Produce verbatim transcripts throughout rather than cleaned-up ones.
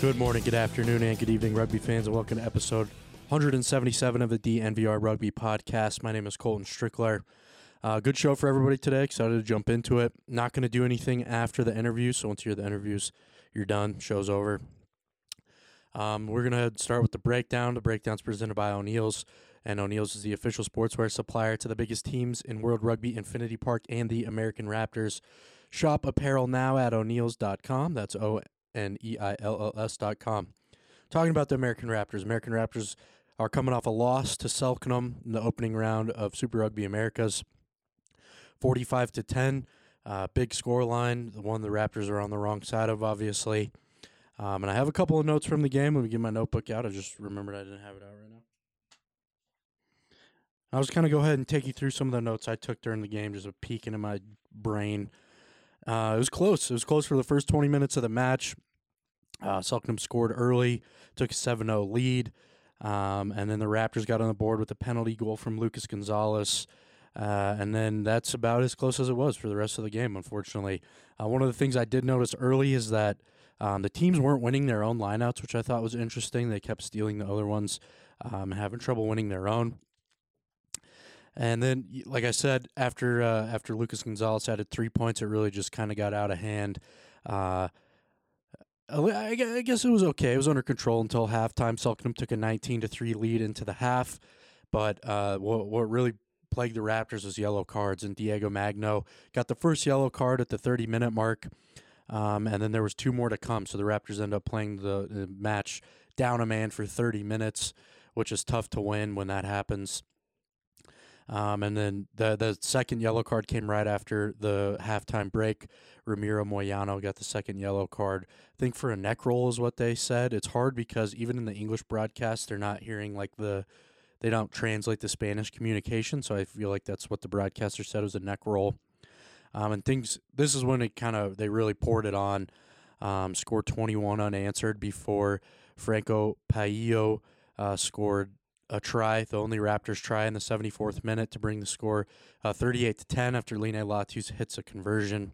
Good morning, good afternoon, and good evening, rugby fans, and welcome to episode one seventy-seven of the D N V R Rugby Podcast. My name is Colton Strickler. Uh, good show for everybody today. Excited to jump into it. Not going to do anything after the interview, so once you hear the interviews, you're done. Show's over. Um, we're going to start with the breakdown. The breakdown's presented by O'Neill's, and O'Neill's is the official sportswear supplier to the biggest teams in World Rugby, Infinity Park, and the American Raptors. Shop apparel now at o'neills dot com. That's O N E I L L S dot com. Talking about the American Raptors. American Raptors are coming off a loss to Selknam in the opening round of Super Rugby Americas, forty-five to ten. Uh, big score line, the one the Raptors are on the wrong side of, obviously. Um, and I have a couple of notes from the game. Let me get my notebook out. I just remembered I didn't have it out right now. I'll just kind of go ahead and take you through some of the notes I took during the game, just a peek into my brain. Uh, it was close. It was close for the first twenty minutes of the match. Uh, Selknam scored early, took a seven oh lead, um, and then the Raptors got on the board with a penalty goal from Lucas Gonzalez, uh, and then that's about as close as it was for the rest of the game, unfortunately. Uh, one of the things I did notice early is that um, the teams weren't winning their own lineouts, which I thought was interesting. They kept stealing the other ones um, and having trouble winning their own. And then, like I said, after uh, after Lucas Gonzalez added three points, it really just kind of got out of hand. Uh, I guess it was okay. It was under control until halftime. Selknam took a nineteen to three lead into the half. But uh, what, what really plagued the Raptors was yellow cards. And Diego Magno got the first yellow card at the thirty-minute mark. Um, and then there was two more to come. So the Raptors ended up playing the, the match down a man for thirty minutes, which is tough to win when that happens. Um, and then the the second yellow card came right after the halftime break. Ramiro Moyano got the second yellow card. I think for a neck roll is what they said. It's hard because even in the English broadcast, they're not hearing like the, they don't translate the Spanish communication. So I feel like that's what the broadcaster said was a neck roll. Um, and things, this is when it kind of, they really poured it on. Um, scored twenty-one unanswered before Franco Paillo uh, scored a try, the only Raptors try in the seventy-fourth minute to bring the score uh, thirty-eight to ten after Line Latius hits a conversion.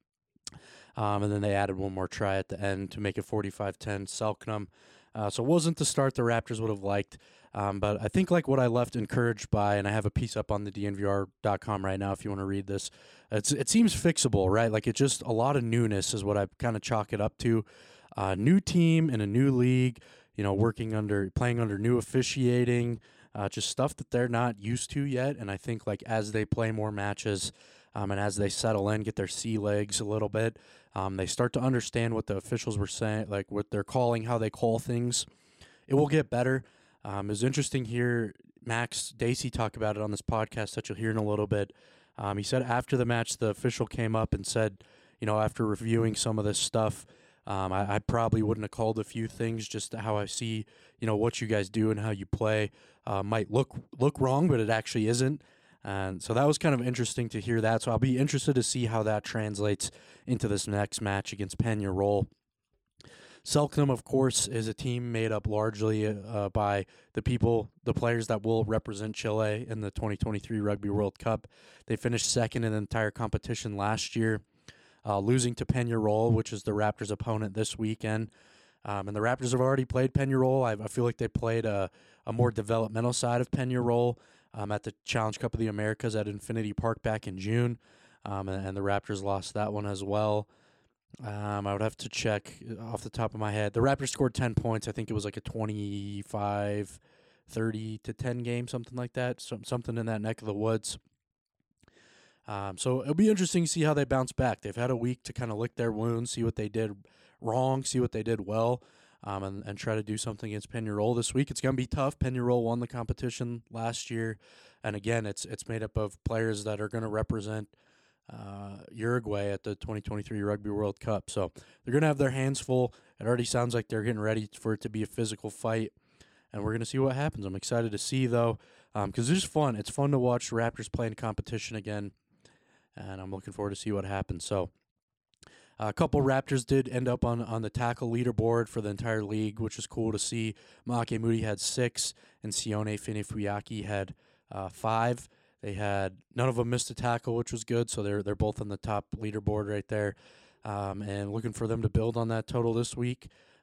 Um, and then they added one more try at the end to make it forty-five ten Selknam. Uh, so it wasn't the start the Raptors would have liked. Um, but I think like what I left encouraged by, and I have a piece up on the D N V R dot com right now if you want to read this, it's, it seems fixable, right? Like it just, a lot of newness is what I kind of chalk it up to. Uh, new team in a new league, you know, working under, playing under new officiating, uh, just stuff that they're not used to yet. And I think like as they play more matches um, and as they settle in, get their sea legs a little bit, um, they start to understand what the officials were saying, like what they're calling, how they call things. It will get better. Um, it was interesting here, Max Dacey talk about it on this podcast that you'll hear in a little bit. Um, he said after the match, the official came up and said, you know, after reviewing some of this stuff, Um, I, I probably wouldn't have called a few things, just how I see, you know, what you guys do and how you play uh, might look look wrong, but it actually isn't. And so that was kind of interesting to hear that. So I'll be interested to see how that translates into this next match against Peñarol. Selknam, of course, is a team made up largely uh, by the people, the players that will represent Chile in the twenty twenty-three Rugby World Cup. They finished second in the entire competition last year. Uh, losing to Peñarol, which is the Raptors' opponent this weekend. Um, and the Raptors have already played Peñarol. I, I feel like they played a, a more developmental side of Peñarol um, at the Challenge Cup of the Americas at Infinity Park back in June. Um, and, and the Raptors lost that one as well. Um, I would have to check off the top of my head. The Raptors scored ten points. I think it was like a twenty-five, thirty to ten game, something like that. Some, something in that neck of the woods. Um, so it'll be interesting to see how they bounce back. They've had a week to kind of lick their wounds, see what they did wrong, see what they did well, um, and, and try to do something against Peñarol this week. It's going to be tough. Peñarol won the competition last year, and again, it's it's made up of players that are going to represent uh, Uruguay at the twenty twenty-three Rugby World Cup. So they're going to have their hands full. It already sounds like they're getting ready for it to be a physical fight, and we're going to see what happens. I'm excited to see, though, because um, it's just fun. It's fun to watch Raptors play in competition again. And I'm looking forward to see what happens. So uh, a couple Raptors did end up on, on the tackle leaderboard for the entire league, which is cool to see. Make Moody had six, and Sione Finifuyaki had uh, five. They had none of them missed a tackle, which was good. So they're they're both on the top leaderboard right there. Um, and looking for them to build on that total this week.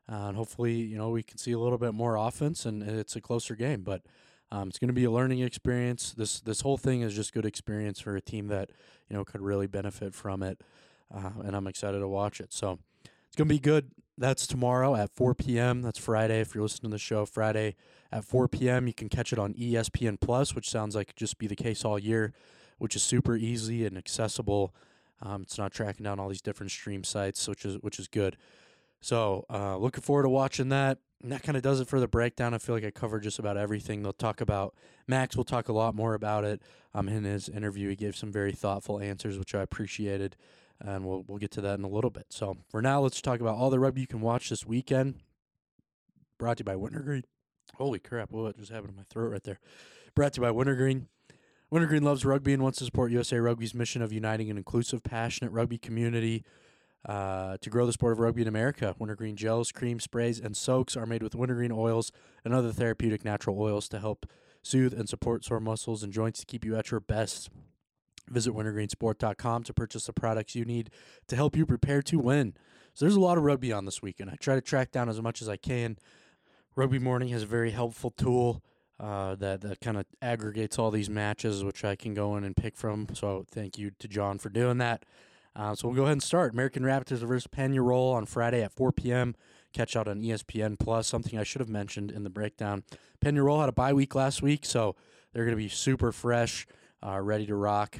Uh, and hopefully, you know, we can see a little bit more offense, and it's a closer game. But um, it's going to be a learning experience. This this whole thing is just good experience for a team that, you know, could really benefit from it. Uh, and I'm excited to watch it. So it's going to be good. That's tomorrow at four p.m. That's Friday. If you're listening to the show, Friday at four p.m. You can catch it on E S P N Plus, which sounds like it just be the case all year, which is super easy and accessible. Um, it's not tracking down all these different stream sites, which is which is good. So uh, looking forward to watching that. And that kind of does it for the breakdown. I feel like I covered just about everything. They'll talk about Max. Will talk a lot more about it. Um, in his interview, he gave some very thoughtful answers, which I appreciated, and we'll we'll get to that in a little bit. So for now, let's talk about all the rugby you can watch this weekend. Brought to you by Wintergreen. Holy crap! What just happened to my throat right there? Brought to you by Wintergreen. Wintergreen loves rugby and wants to support U S A Rugby's mission of uniting an inclusive, passionate rugby community. Uh, to grow the sport of rugby in America, Wintergreen gels, creams, sprays, and soaks are made with wintergreen oils and other therapeutic natural oils to help soothe and support sore muscles and joints to keep you at your best. Visit wintergreen sport dot com to purchase the products you need to help you prepare to win. So there's a lot of rugby on this weekend. I try to track down as much as I can. Rugby Morning has a very helpful tool uh, that, that kind of aggregates all these matches, which I can go in and pick from. So thank you to John for doing that. Uh, so we'll go ahead and start. American Raptors versus Peñarol on Friday at four p.m. Catch out on E S P N Plus, something I should have mentioned in the breakdown. Peñarol had a bye week last week, so they're going to be super fresh, uh, ready to rock.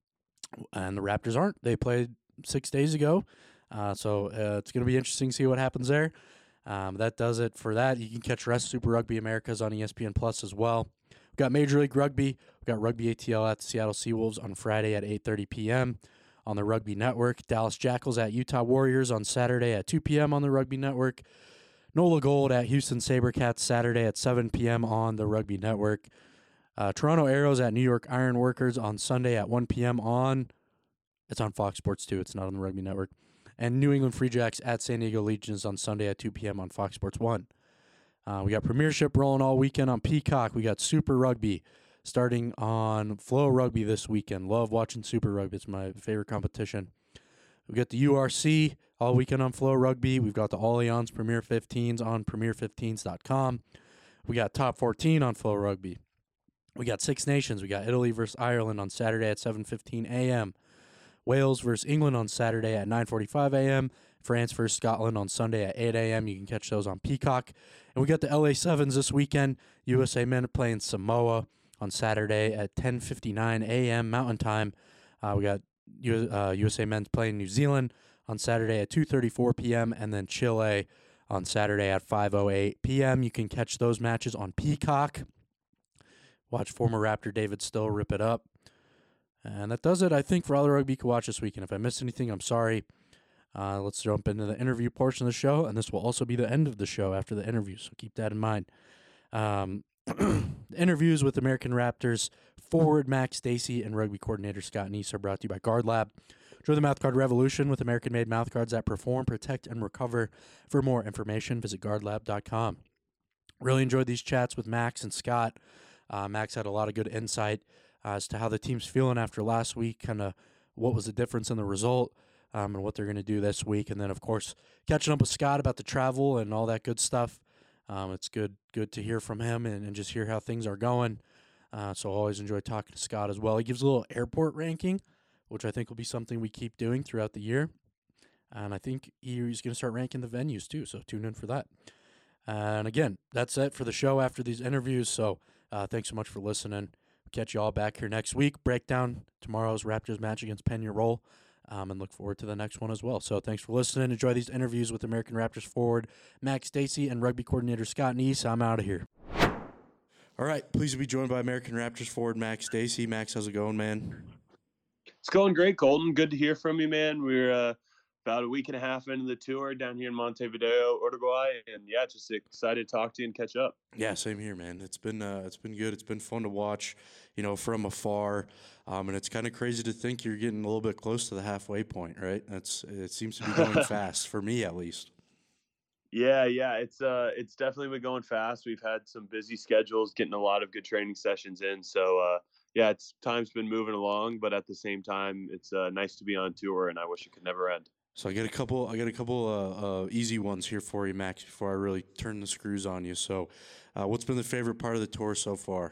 And the Raptors aren't. They played six days ago, uh, so uh, it's going to be interesting to see what happens there. Um, that does it for that. You can catch the rest of Super Rugby Americas on E S P N Plus as well. We've got Major League Rugby. We've got Rugby A T L at the Seattle Seawolves on Friday at eight thirty p.m. on the Rugby Network. Dallas Jackals at Utah Warriors on Saturday at two p.m. on the Rugby Network. NOLA Gold at Houston SaberCats Saturday at seven p.m. on the Rugby Network. Uh, Toronto Arrows at New York Ironworkers on Sunday at one p.m. on, it's on Fox Sports too, it's not on the Rugby Network. And New England Free Jacks at San Diego Legions on Sunday at two p.m. on Fox Sports one. Uh, we got Premiership rolling all weekend on Peacock. We got Super Rugby starting on Flow Rugby this weekend. Love watching Super Rugby. It's my favorite competition. We got the U R C all weekend on Flow Rugby. We've got the Allianz Premier fifteens on premier fifteens dot com. We got Top fourteen on Flow Rugby. We got Six Nations. We got Italy versus Ireland on Saturday at seven fifteen a.m. Wales versus England on Saturday at nine forty-five a.m. France versus Scotland on Sunday at eight a.m. You can catch those on Peacock. And we got the L A Sevens this weekend. U S A men playing Samoa on Saturday at ten fifty-nine a.m. Mountain Time. Uh, we got U- uh, U S A men playing New Zealand on Saturday at two thirty-four p.m. and then Chile on Saturday at five oh eight p.m. You can catch those matches on Peacock. Watch former Raptor David Still rip it up. And that does it, I think, for all the rugby you can watch this weekend. If I missed anything, I'm sorry. Uh, let's jump into the interview portion of the show, and this will also be the end of the show after the interview, so keep that in mind. Um, interviews with American Raptors forward Max Stacey and rugby coordinator Scott Neese are brought to you by Guard Lab. Join the mouthguard revolution with American-made mouthguards that perform, protect, and recover. For more information, visit guard lab dot com. Really enjoyed these chats with Max and Scott. Uh, Max had a lot of good insight uh, as to how the team's feeling after last week, kind of what was the difference in the result, um, and what they're going to do this week. And then, of course, catching up with Scott about the travel and all that good stuff. Um, it's good good to hear from him and, and just hear how things are going. Uh, so I always enjoy talking to Scott as well. He gives a little airport ranking, which I think will be something we keep doing throughout the year. And I think he's going to start ranking the venues too, so tune in for that. And again, that's it for the show after these interviews. So uh, thanks so much for listening. Catch you all back here next week. Breakdown tomorrow's Raptors match against Peñarol, um, and look forward to the next one as well. So thanks for listening. Enjoy these interviews with American Raptors forward Max Stacey and rugby coordinator Scott Neese. I'm out of here. All right, pleased to be joined by American Raptors forward Max Stacey. Max, how's it going, man? It's going great, Colton. Good to hear from you, man. We're uh, about a week and a half into the tour down here in Montevideo, Uruguay, and yeah, just excited to talk to you and catch up. Yeah, same here, man. It's been uh, it's been good. It's been fun to watch, you know, from afar, um, and it's kind of crazy to think you're getting a little bit close to the halfway point, right? That's it seems to be going fast for me, at least. Yeah, yeah, it's uh, it's definitely been going fast. We've had some busy schedules, getting a lot of good training sessions in. So, uh, yeah, it's time's been moving along, but at the same time, it's uh, nice to be on tour, and I wish it could never end. So I get a couple. I got a couple uh, uh, easy ones here for you, Max. Before I really turn the screws on you. So, uh, what's been the favorite part of the tour so far?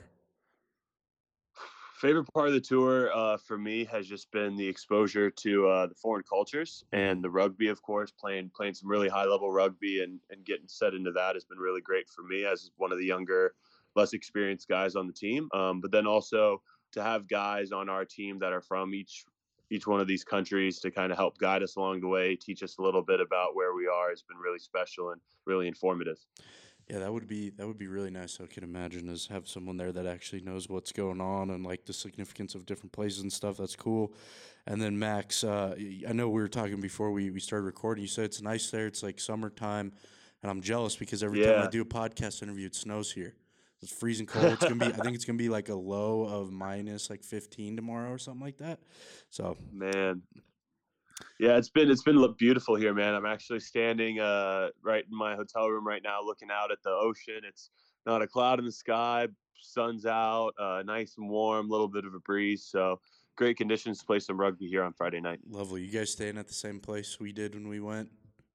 Favorite part of the tour uh, for me has just been the exposure to uh, the foreign cultures Mm-hmm. and the rugby, of course. Playing playing some really high level rugby and and getting set into that has been really great for me as one of the younger, less experienced guys on the team. Um, but then also to have guys on our team that are from each each one of these countries to kind of help guide us along the way, teach us a little bit about where we are has been really special and really informative. Yeah, that would be that would be really nice. I can imagine is have someone there that actually knows what's going on and like the significance of different places and stuff. That's cool. And then Max, uh, y- I know we were talking before we, we started recording. You said it's nice there. It's like summertime, and I'm jealous because every time I Yeah. do a podcast interview, it snows here. It's freezing cold. It's gonna be. I think it's gonna be like a low of minus like fifteen tomorrow or something like that. So Man, yeah, it's been it's been beautiful here, man. I'm actually standing uh, right in my hotel room right now, looking out at the ocean. It's not a cloud in the sky, sun's out, uh, nice and warm, a little bit of a breeze. So great conditions to play some rugby here on Friday night. lovely. You guys staying at the same place we did when we went?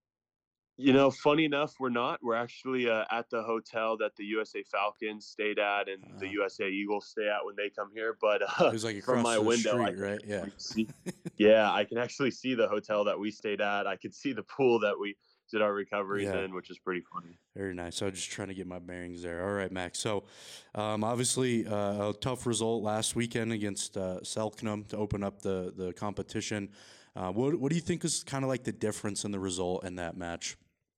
You know, funny enough, we're not. We're actually uh, at the hotel that the U S A Falcons stayed at and the Uh, U S A Eagles stay at when they come here. But uh, it was like from across my the window, I street, can right? Yeah. actually see. Yeah, I can actually see the hotel that we stayed at. I could see the pool that we did our recoveries Yeah. in, which is pretty funny. Very nice. So just trying to get my bearings there. All right, Max. So, um, obviously, uh, a tough result last weekend against uh, Selknam to open up the the competition. Uh, what what do you think is kind of like the difference in the result in that match?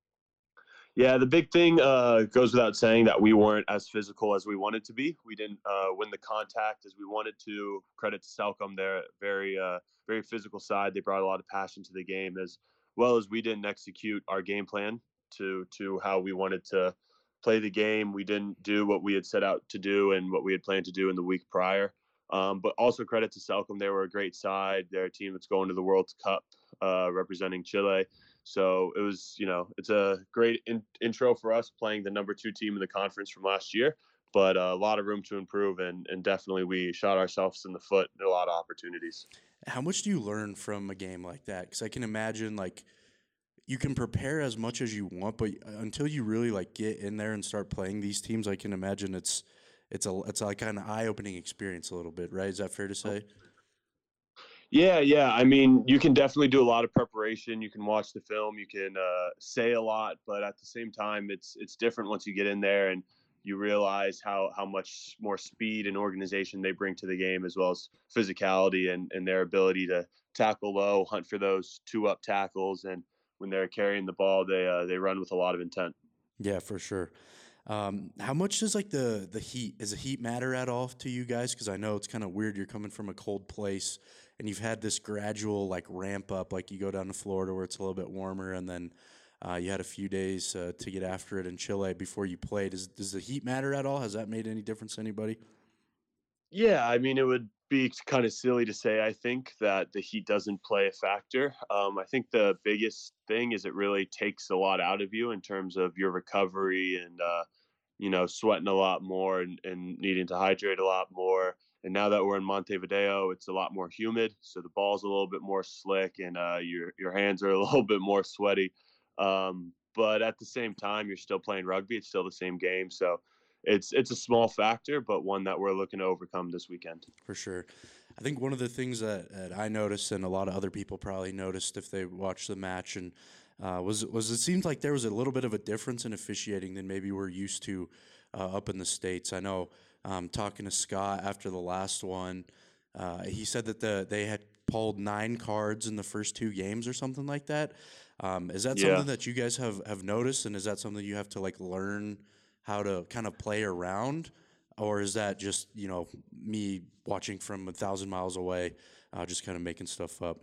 Yeah, the big thing uh, goes without saying that we weren't as physical as we wanted to be. We didn't uh, win the contact as we wanted to. Credit to Selcom, they're very, uh, very physical side. They brought a lot of passion to the game, as well as we didn't execute our game plan to to how we wanted to play the game. We didn't do what we had set out to do and what we had planned to do in the week prior. Um, but also credit to Selcom, they were a great side. They're a team that's going to the World Cup uh, representing Chile. So it was, you know, it's a great in, intro for us playing the number two team in the conference from last year, but uh, a lot of room to improve, and and definitely we shot ourselves in the foot in a lot of opportunities. How much do you learn from a game like that? Because I can imagine like you can prepare as much as you want, but until you really like get in there and start playing these teams, I can imagine it's it's a it's like an eye opening experience a little bit, right? Is that fair to say? Yeah, yeah. I mean, you can definitely do a lot of preparation. You can watch the film. You can uh, say a lot, but at the same time, it's it's different once you get in there and you realize how how much more speed and organization they bring to the game, as well as physicality and and their ability to tackle low, hunt for those two up tackles, and when they're carrying the ball, they uh, they run with a lot of intent. Yeah, for sure. Um, how much does like the the heat does the heat matter at all to you guys? Because I know it's kind of weird. You're coming from a cold place, and you've had this gradual like ramp up. Like you go down to Florida where it's a little bit warmer, and then uh, you had a few days uh, to get after it in Chile before you played. Does does the heat matter at all? Has that made any difference to anybody? Yeah, I mean, it would be kind of silly to say, I think, that the heat doesn't play a factor. Um, I think the biggest thing is it really takes a lot out of you in terms of your recovery and, uh, you know, sweating a lot more and, and needing to hydrate a lot more. And now that we're in Montevideo, it's a lot more humid, so the ball's a little bit more slick, and uh, your your hands are a little bit more sweaty. Um, but at the same time, you're still playing rugby; it's still the same game, so it's it's a small factor, but one that we're looking to overcome this weekend. For sure. I think one of the things that, that I noticed, and a lot of other people probably noticed if they watched the match, and uh, was was it seemed like there was a little bit of a difference in officiating than maybe we're used to uh, up in the states. I know um, talking to Scott after the last one, uh, he said that the they had pulled nine cards in the first two games or something like that. Um, is that Yeah. something that you guys have have noticed, and is that something you have to like learn how to kind of play around? Or is that just, you know, me watching from a thousand miles away, uh, just kind of making stuff up?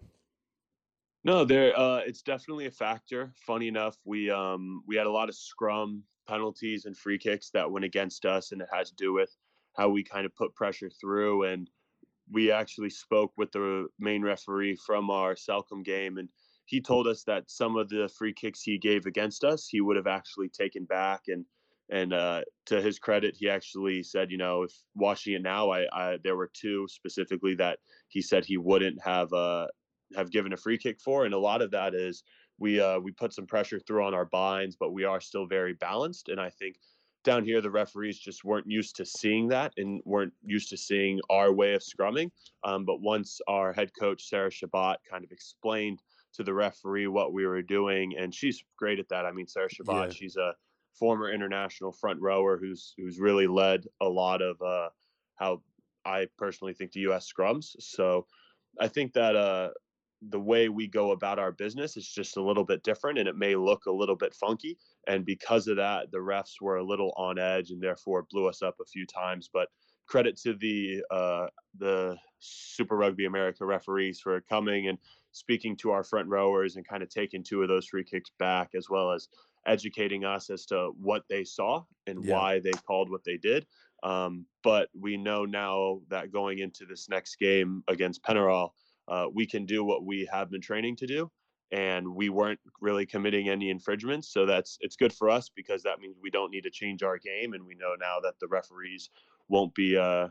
No, there. Uh, it's definitely a factor. Funny enough, we um we had a lot of scrum penalties and free kicks that went against us, and it had to do with how we kind of put pressure through. And we actually spoke with the main referee from our Selcom game, and he told us that some of the free kicks he gave against us, he would have actually taken back. And and uh, to his credit, he actually said, you know, if watching it now, I, I there were two specifically that he said he wouldn't have. Uh, have given a free kick for, and a lot of that is we uh, we put some pressure through on our binds, but we are still very balanced. And I think down here the referees just weren't used to seeing that and weren't used to seeing our way of scrumming. Um, but once our head coach Sarah Shabbat kind of explained to the referee what we were doing, and she's great at that. I mean, Sarah Shabbat, Yeah. she's a former international front rower who's who's really led a lot of uh, how I personally think the U S scrums. So I think that uh, the way we go about our business is just a little bit different, and it may look a little bit funky. And because of that, the refs were a little on edge and therefore blew us up a few times. But credit to the uh, the Super Rugby America referees for coming and speaking to our front rowers and kind of taking two of those free kicks back, as well as educating us as to what they saw and Yeah. why they called what they did. Um, but we know now that going into this next game against Penarol, uh, we can do what we have been training to do, and we weren't really committing any infringements. So that's it's good for us because that means we don't need to change our game, and we know now that the referees won't be. Uh,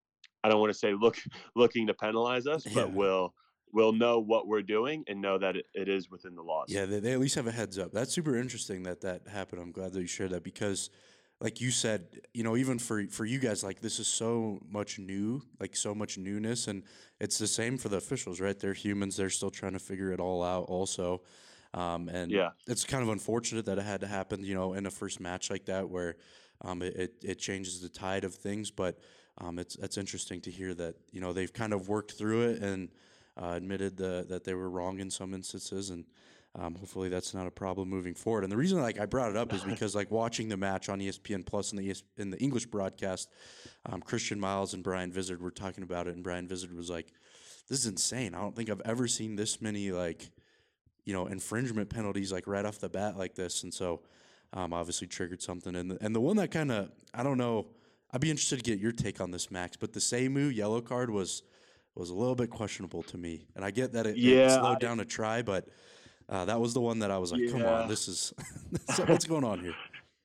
I don't want to say look looking to penalize us, Yeah. but will will know what we're doing and know that it, it is within the laws. Yeah, they, they at least have a heads up. That's super interesting that that happened. I'm glad that you shared that because, like you said, you know, even for for you guys, like this is so much new, like so much newness, and it's the same for the officials, right? They're humans; they're still trying to figure it all out, also. Um, and Yeah. it's kind of unfortunate that it had to happen, you know, in a first match like that, where um, it, it it changes the tide of things. But um, it's it's interesting to hear that you know they've kind of worked through it and uh, admitted the, that they were wrong in some instances, and um, hopefully that's not a problem moving forward. And the reason like I brought it up is because like watching the match on E S P N Plus in the E S- in the English broadcast, um, Christian Miles and Brian Vizard were talking about it, and Brian Vizard was like, "This is insane. I don't think I've ever seen this many like you know infringement penalties like right off the bat like this." And so um, obviously triggered something. And the, and the one that kind of I don't know. I'd be interested to get your take on this, Max. But the Seimu yellow card was was a little bit questionable to me, and I get that it, it Yeah. slowed I, down a try, but uh, that was the one that I was like, "Come on, yeah. this is so what's going on here?"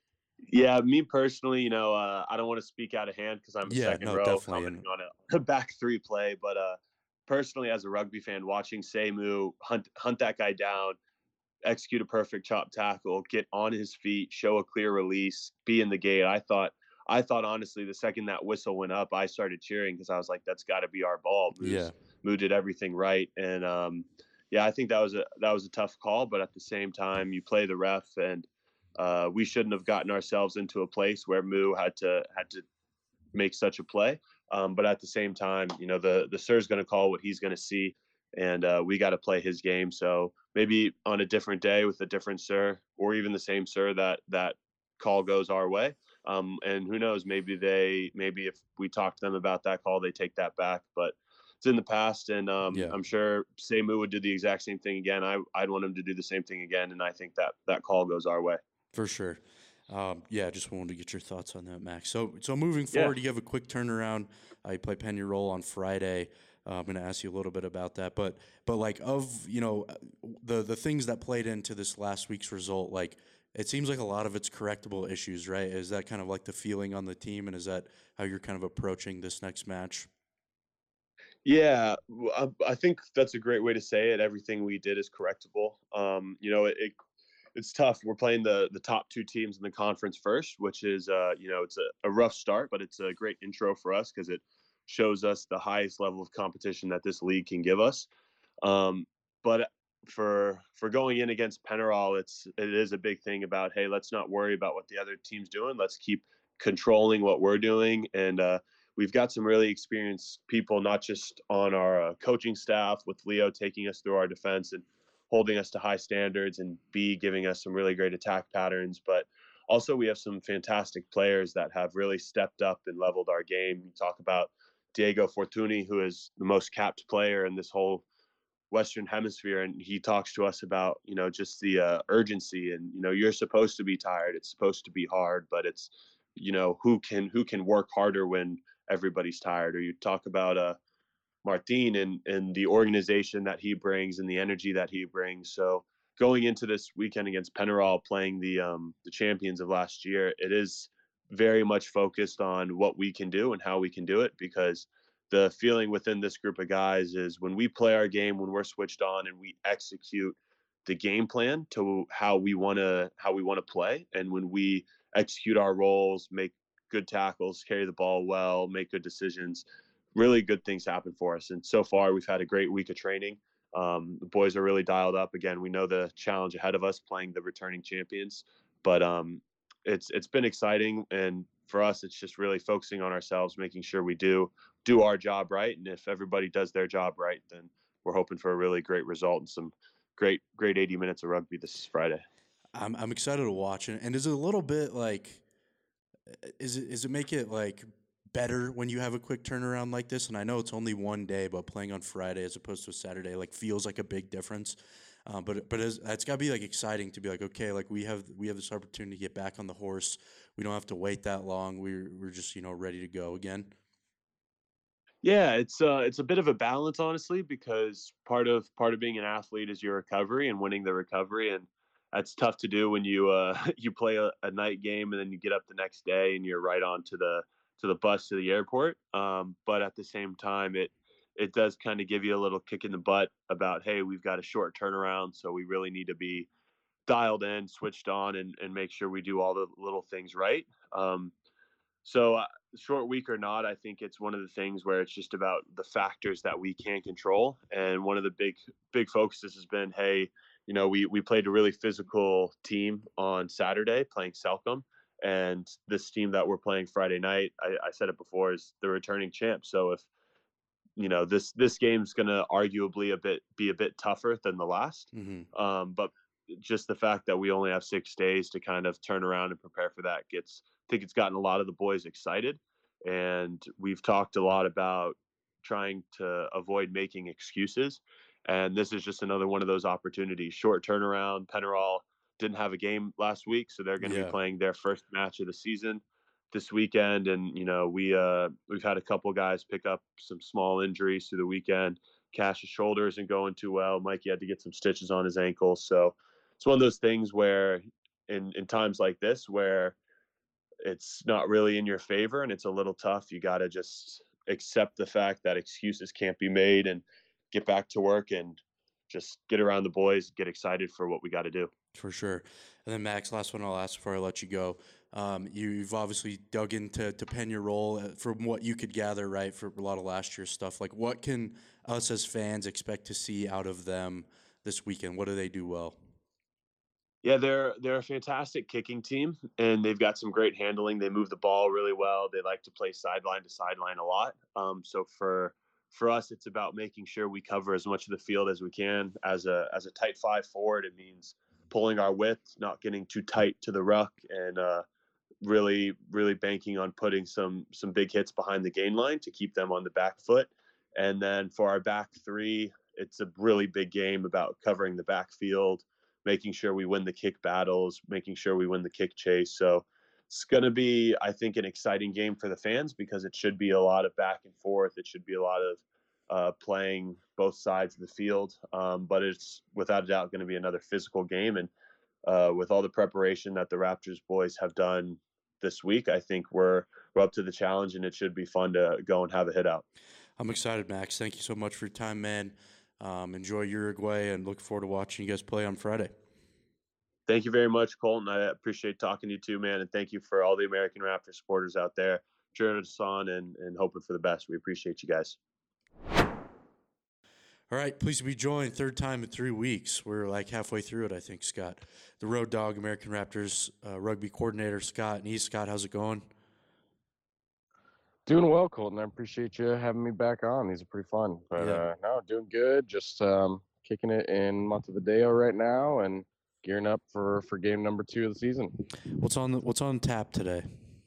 Yeah, me personally, you know, uh, I don't want to speak out of hand because I'm Yeah, second no, row definitely, commenting and on a back three play. But uh, personally, as a rugby fan, watching Seimu hunt hunt that guy down, execute a perfect chop tackle, get on his feet, show a clear release, be in the gate. I thought, I thought honestly, the second that whistle went up, I started cheering because I was like, "That's got to be our ball." yeah, Moose, Moo did everything right, and um, yeah, I think that was a that was a tough call. But at the same time, you play the ref, and uh, we shouldn't have gotten ourselves into a place where Moo had to had to make such a play. Um, but at the same time, you know, the the sir's going to call what he's going to see, and uh, we got to play his game. So maybe on a different day with a different sir, or even the same sir, that that call goes our way. Um, and who knows? Maybe they maybe if we talk to them about that call, they take that back. But it's in the past, and um, yeah, I'm sure Seimu would do the exact same thing again. I I'd want him to do the same thing again, and I think that that call goes our way. for sure. Um, yeah, just wanted to get your thoughts on that, Max. So, so moving Yeah. forward, you have a quick turnaround. Uh, you play Penny-Roll on Friday. Uh, I'm going to ask you a little bit about that, but but like of you know the the things that played into this last week's result, like it seems like a lot of it's correctable issues, right? Is that kind of like the feeling on the team, and is that how you're kind of approaching this next match? Yeah, w- I, I think that's a great way to say it. Everything we did is correctable. Um, you know, it, it it's tough. We're playing the the top two teams in the conference first, which is uh, you know, it's a, a rough start, but it's a great intro for us because it shows us the highest level of competition that this league can give us. Um, but for for going in against Penarol, it's it is a big thing about hey, let's not worry about what the other team's doing. Let's keep controlling what we're doing, and uh, we've got some really experienced people, not just on our uh, coaching staff, with Leo taking us through our defense and holding us to high standards, and B giving us some really great attack patterns, but also we have some fantastic players that have really stepped up and leveled our game. You talk about Diego Fortuny, who is the most capped player in this whole Western Hemisphere, and he talks to us about you know just the uh, urgency, and you know you're supposed to be tired, it's supposed to be hard, but it's you know who can who can work harder when everybody's tired. Or you talk about uh Martin and and the organization that he brings and the energy that he brings. So going into this weekend against Penarol, playing the um the champions of last year, it is very much focused on what we can do and how we can do it, because the feeling within this group of guys is when we play our game, when we're switched on and we execute the game plan to how we want to how we want to play, and when we execute our roles, make good tackles, carry the ball well, make good decisions, really good things happen for us. And so far, we've had a great week of training. Um, the boys are really dialed up. Again, we know the challenge ahead of us, playing the returning champions, but um, it's it's been exciting. And for us, it's just really focusing on ourselves, making sure we do do our job right. And if everybody does their job right, then we're hoping for a really great result and some great great eighty minutes of rugby this Friday. I'm I'm excited to watch it. And is it a little bit like, is it is it make it like better when you have a quick turnaround like this? And I know it's only one day, but playing on Friday as opposed to a Saturday like feels like a big difference. Um, but but it's, it's got to be like exciting to be like, okay, like we have we have this opportunity to get back on the horse. We don't have to wait that long. We're we're just you know ready to go again. Yeah, it's uh, it's a bit of a balance, honestly, because part of part of being an athlete is your recovery and winning the recovery, and that's tough to do when you uh, you play a, a night game and then you get up the next day and you're right on to the to the bus to the airport. Um, but at the same time, it it does kind of give you a little kick in the butt about, hey, we've got a short turnaround, so we really need to be dialed in, switched on, and and make sure we do all the little things right. Um, so, uh, short week or not, I think it's one of the things where it's just about the factors that we can control. And one of the big big focuses has been, hey, you know, we we played a really physical team on Saturday playing Selcom, and this team that we're playing Friday night, I, I said it before, is the returning champ. So if you know this this game's going to arguably a bit be a bit tougher than the last, Mm-hmm. um, but just the fact that we only have six days to kind of turn around and prepare for that gets I think it's gotten a lot of the boys excited. And we've talked a lot about trying to avoid making excuses, and this is just another one of those opportunities. Short turnaround. Penarol didn't have a game last week, so they're going to be Yeah. playing their first match of the season this weekend. And you know we uh we've had a couple guys pick up some small injuries through the weekend. Cash's shoulder isn't going too well. Mikey had to get some stitches on his ankle. So it's one of those things where in in times like this where it's not really in your favor and it's a little tough, you got to just accept the fact that excuses can't be made and get back to work and just get around the boys, get excited for what we got to do. For sure. And then Max, last one I'll ask before I let you go. Um, you, you've obviously dug into to pen your role uh, from what you could gather, right, for a lot of last year's stuff. Like, what can us as fans expect to see out of them this weekend? What do they do well? Yeah, they're they're a fantastic kicking team, and they've got some great handling. They move the ball really well. They like to play sideline to sideline a lot. Um, so for for us, it's about making sure we cover as much of the field as we can. As a as a tight five forward, it means pulling our width, not getting too tight to the ruck, and uh, really really banking on putting some some big hits behind the gain line to keep them on the back foot. And then for our back three, it's a really big game about covering the backfield, making sure we win the kick battles, making sure we win the kick chase. So it's going to be, I think, an exciting game for the fans because it should be a lot of back and forth. It should be a lot of uh, playing both sides of the field. Um, but it's without a doubt going to be another physical game. And uh, with all the preparation that the Raptors boys have done this week, I think we're we're up to the challenge, and it should be fun to go and have a hit out. I'm excited, Max. Thank you so much for your time, man. Um, enjoy Uruguay and look forward to watching you guys play on Friday. Thank you very much, Colton. I appreciate talking to you too, man. And thank you for all the American Raptors supporters out there, cheering us on and, and hoping for the best. We appreciate you guys. All right, pleased to be joined third time in three weeks. We're like halfway through it, I think, Scott. The Road Dog, American Raptors uh, rugby coordinator, Scott Neese. Scott, how's it going? Doing well, Colton. I appreciate you having me back on. These are pretty fun. But Yeah. uh, no, doing good. Just um, kicking it in Montevideo right now and gearing up for, for game number two of the season. What's on the, What's on tap today?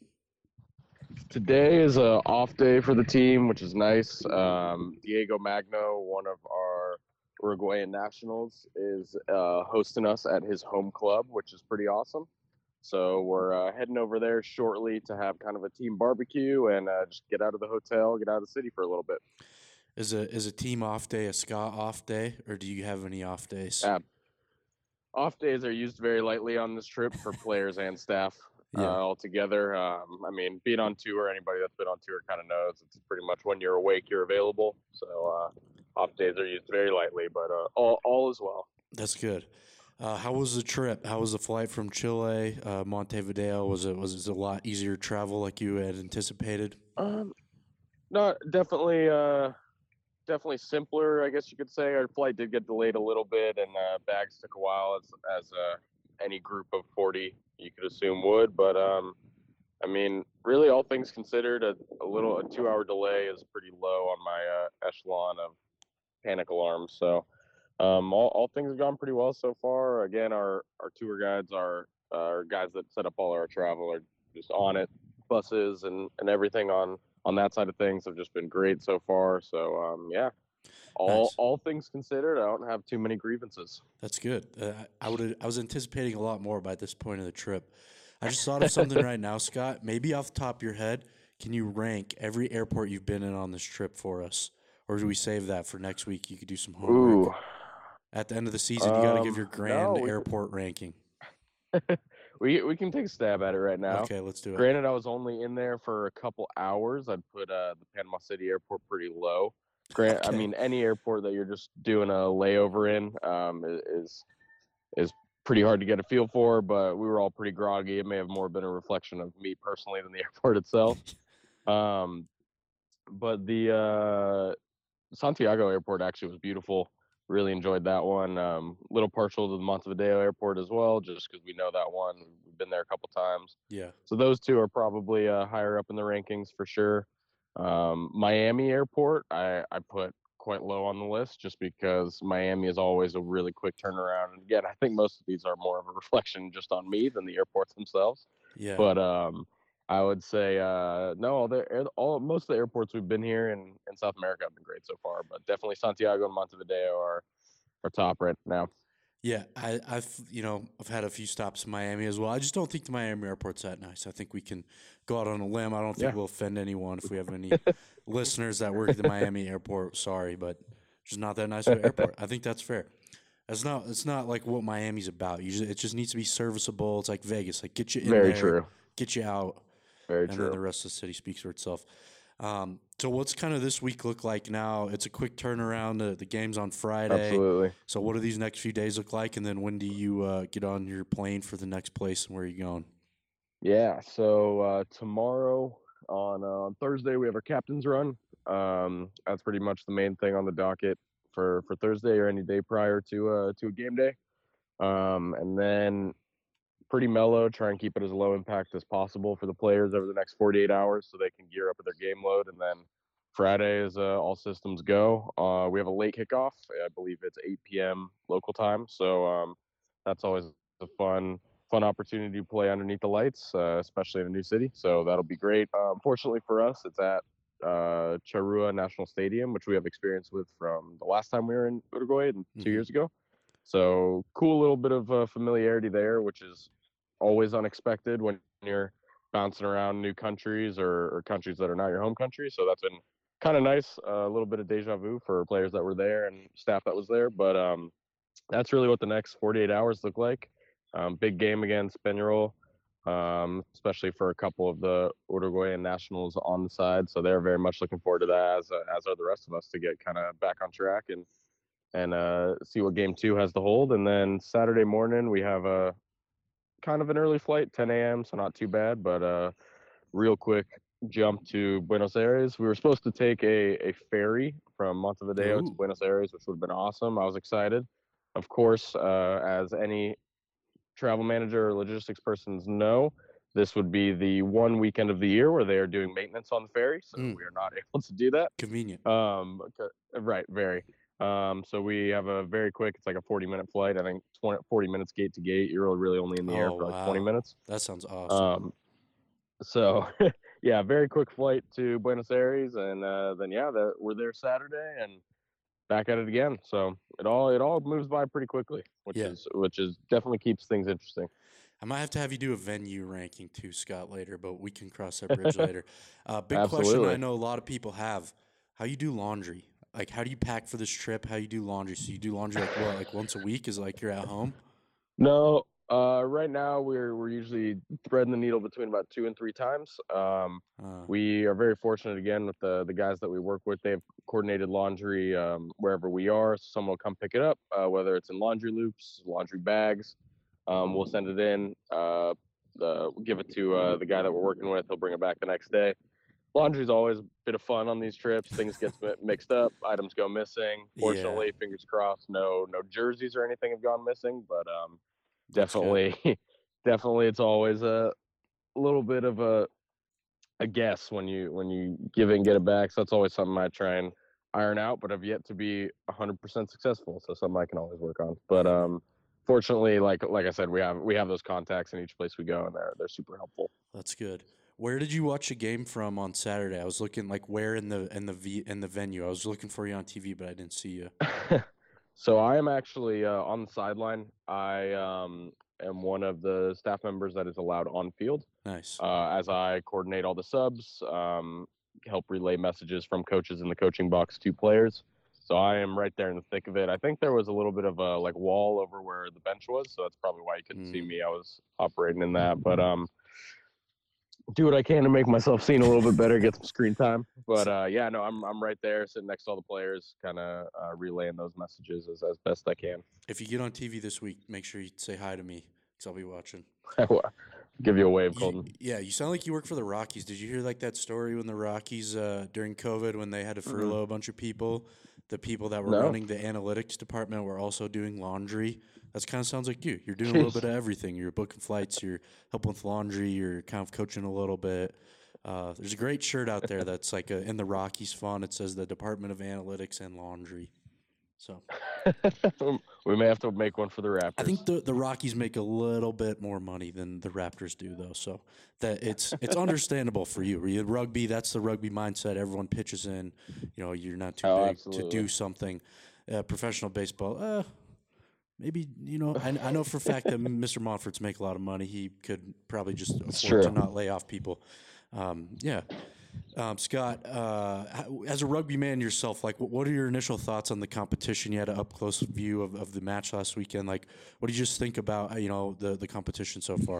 Today is a off day for the team, which is nice. Um, Diego Magno, one of our Uruguayan nationals, is uh, hosting us at his home club, which is pretty awesome. So we're uh, heading over there shortly to have kind of a team barbecue and uh, just get out of the hotel, get out of the city for a little bit. Is a is a team off day a Scott off day, or do you have any off days? Uh, off days are used very lightly on this trip for players and staff. uh, Yeah. altogether. Um, I mean, being on tour, anybody that's been on tour kind of knows it's pretty much when you're awake, you're available. So uh, off days are used very lightly, but uh, all all is well. That's good. Uh, how was the trip? How was the flight from Chile, uh, Montevideo? Was it was it a lot easier travel like you had anticipated? Um, no, definitely, uh, definitely simpler, I guess you could say. Our flight did get delayed a little bit, and uh, bags took a while, as as uh, any group of forty you could assume would. But um, I mean, really, all things considered, a, a little a two hour delay is pretty low on my uh, echelon of panic alarms. So um, all all things have gone pretty well so far. Again, our our tour guides, our our guys that set up all our travel are just on it. Buses and and everything on on that side of things have just been great so far. So um, yeah, all Nice. all things considered, I don't have too many grievances. That's good. Uh, I would I was anticipating a lot more by this point of the trip. I just thought of something right now, Scott. Maybe off the top of your head, can you rank every airport you've been in on this trip for us, or do we save that for next week? You could do some homework. Ooh, At the end of the season, you got to give um, your no, grand we airport ranking. we we can take a stab at it right now. Okay, let's do it. Granted, I was only in there for a couple hours. I'd put uh, the Panama City airport pretty low. Grant, I Okay. mean, any airport that you're just doing a layover in um, i- is is pretty hard to get a feel for. But we were all pretty groggy. It may have more been a reflection of me personally than the airport itself. Um, but the uh, Santiago airport actually was beautiful. Really enjoyed that one. Um, little partial to the Montevideo airport as well, just because we know that one. We've been there a couple times. Yeah. So those two are probably uh, higher up in the rankings for sure. Um, Miami airport, I, I put quite low on the list just because Miami is always a really quick turnaround. And again, I think most of these are more of a reflection just on me than the airports themselves. Yeah. But um, I would say uh, no. All the air- all most of the airports we've been here in, in South America have been great so far. But definitely Santiago and Montevideo are are top right now. Yeah, I, I've you know I've had a few stops in Miami as well. I just don't think the Miami airport's that nice. I think we can go out on a limb. I don't think Yeah. we'll offend anyone if we have any listeners that work at the Miami airport. Sorry, but it's just not that nice of an airport. I think that's fair. It's not. It's not like what Miami's about. You just, it just needs to be serviceable. It's like Vegas. Like get you in Very there, true. get you out, Very and then true. the rest of the city speaks for itself. Um, so what's kind of this week look like now? It's a quick turnaround. The, the game's on Friday. Absolutely. So what do these next few days look like? And then when do you uh, get on your plane for the next place and where are you going? Yeah. So uh, tomorrow on uh, on Thursday we have our captain's run. Um, that's pretty much the main thing on the docket for for Thursday or any day prior to uh to a game day. Um, and then pretty mellow. Try and keep it as low impact as possible for the players over the next forty-eight hours so they can gear up with their game load. And then Friday is uh, all systems go. Uh, we have a late kickoff. I believe it's eight p.m. local time. So um, that's always a fun fun opportunity to play underneath the lights, uh, especially in a new city. So that'll be great. Uh, fortunately for us, it's at uh, Charrua National Stadium, which we have experience with from the last time we were in Uruguay two Mhm. years ago. So cool little bit of uh, familiarity there, which is always unexpected when you're bouncing around new countries or, or countries that are not your home country. So that's been kind of nice. Uh, a little bit of deja vu for players that were there and staff that was there. But um, that's really what the next forty-eight hours look like. Um, big game against Peñarol, um, especially for a couple of the Uruguayan nationals on the side. So they're very much looking forward to that, as, uh, as are the rest of us, to get kind of back on track and and uh, see what game two has to hold. And then Saturday morning, we have a kind of an early flight, ten a.m., so not too bad, but uh, real quick jump to Buenos Aires. We were supposed to take a, a ferry from Montevideo to Ooh. Buenos Aires, which would have been awesome. I was excited. Of course, uh, as any travel manager or logistics persons know, this would be the one weekend of the year where they are doing maintenance on the ferry, so Mm. we are not able to do that. Convenient. Um, right, very. Um, so we have a very quick, it's like a forty minute flight. I think twenty, forty minutes gate to gate. You're really only in the air Oh, for like twenty wow. minutes. That sounds awesome. Um, so yeah, very quick flight to Buenos Aires. And, uh, then yeah, the, we're there Saturday and back at it again. So it all, it all moves by pretty quickly, which Yeah. is, which is definitely keeps things interesting. I might have to have you do a venue ranking too, Scott, later, but we can cross that bridge later. Uh, big question Absolutely. I know a lot of people have: how you do laundry? Like, how do you pack for this trip? How you do laundry? So you do laundry like what, like once a week? Is it like you're at home? No, Uh, right now, we're we're usually threading the needle between about two and three times. Um, Uh, we are very fortunate again with the the guys that we work with. They've coordinated laundry um, wherever we are. Someone will come pick it up, uh, whether it's in laundry loops, laundry bags. Um, we'll send it in. Uh, the, we'll give it to uh, the guy that we're working with. He'll bring it back the next day. Laundry's always a bit of fun on these trips. Things get mixed up, items go missing. yeah, Fortunately, fingers crossed, no no jerseys or anything have gone missing. But um, that's good. definitely, definitely, it's always a little bit of a a guess when you when you give it and get it back. So that's always something I try and iron out, but I've yet to be one hundred percent successful. So something I can always work on. But Uh, um, fortunately, like like I said, we have we have those contacts in each place we go, and they're they're super helpful. that's good. Where did you watch a game from on Saturday? I was looking like where in the in the v, in the venue. I was looking for you on T V, but I didn't see you. So I am actually uh, on the sideline. I um, am one of the staff members that is allowed on field Nice. uh, as I coordinate all the subs, um, help relay messages from coaches in the coaching box to players. So I am right there in the thick of it. I think there was a little bit of a like wall over where the bench was, so that's probably why you couldn't see Mm. me. I was operating in that, but um, do what I can to make myself seen a little bit better, get some screen time. But uh, yeah, no, I'm I'm right there, sitting next to all the players, kind of uh, relaying those messages as, as best I can. If you get on T V this week, make sure you say hi to me because I'll be watching. Give you a wave, You, Colton. yeah, you sound like you work for the Rockies. Did you hear like that story when the Rockies uh, during COVID when they had to furlough a bunch of people, the people that were No. running the analytics department were also doing laundry. That's kind of sounds like you. You're doing a little Jeez. bit of everything. You're booking flights. You're helping with laundry. You're kind of coaching a little bit. Uh, there's a great shirt out there that's like a, in the Rockies font. It says the Department of Analytics and Laundry. So We may have to make one for the Raptors. I think the the Rockies make a little bit more money than the Raptors do, though. So that it's it's understandable for you. You- Rugby, that's the rugby mindset. Everyone pitches in. You know, you're not too Oh, big absolutely. to do something. Uh, professional baseball, uh, maybe you know. I, I know for a fact that Mister Montfort's make a lot of money. He could probably just afford true. to not lay off people. Um, yeah. Um, Scott, uh, how- as a rugby man yourself, like, what, what are your initial thoughts on the competition? You had an up close view of, of the match last weekend. Like, what do you just think about, uh, you know, the, the competition so far?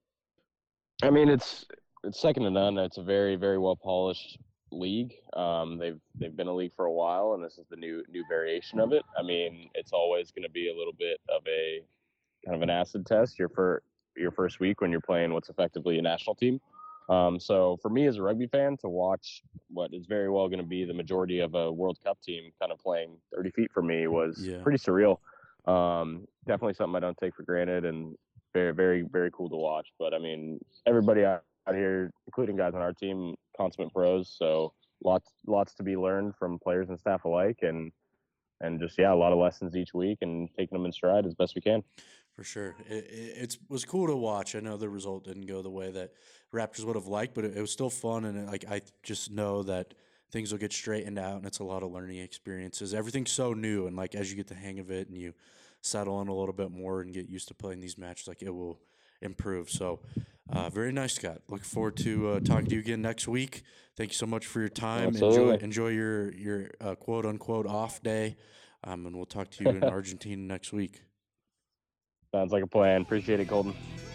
I mean, it's it's second to none. It's a very very well polished league. Um, they've they've been a league for a while, and this is the new new variation of it. I mean, it's always going to be a little bit of a kind of an acid test your for your first week when you're playing what's effectively a national team. Um, so for me as a rugby fan to watch what is very well going to be the majority of a World Cup team kind of playing thirty feet from me was Yeah. pretty surreal. Um, definitely something I don't take for granted and very, very, very cool to watch. But I mean, everybody out, out here, including guys on our team, consummate pros. So lots, lots to be learned from players and staff alike. And, and just, yeah, a lot of lessons each week and taking them in stride as best we can. For sure. It, it it's, was cool to watch. I know the result didn't go the way that Raptors would have liked, but it, it was still fun. And it, like I just know that things will get straightened out, and it's a lot of learning experiences. Everything's so new, and like as you get the hang of it and you settle in a little bit more and get used to playing these matches, like it will improve. So, uh, very nice, Scott. Looking forward to uh, talking to you again next week. Thank you so much for your time. Absolutely. Enjoy enjoy your your uh, quote unquote off day, um, and we'll talk to you in Argentina next week. Sounds like a plan. Appreciate it, Colton.